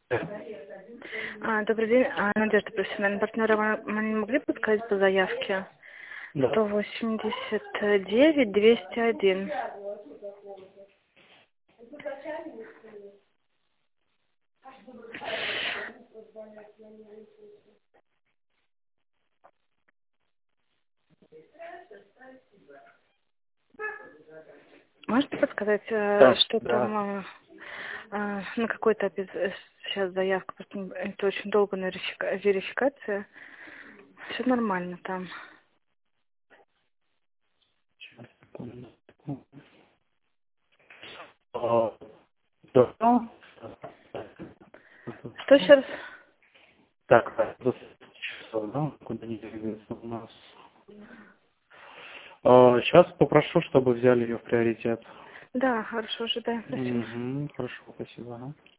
Добрый день, Надежда, профессиональный партнер. Вы не могли подсказать по заявке? Да. 189 201. Можете подсказать, Да, что да. там, на какой этапе сейчас заявка? Просто это очень долго на верификация. Все нормально там. Сейчас, секунду. Да. Что сейчас? Так, часов, да, куда не двигается у нас. Сейчас попрошу, чтобы взяли ее в приоритет. Да, хорошо, ожидаем, спасибо. Хорошо, спасибо. Ага.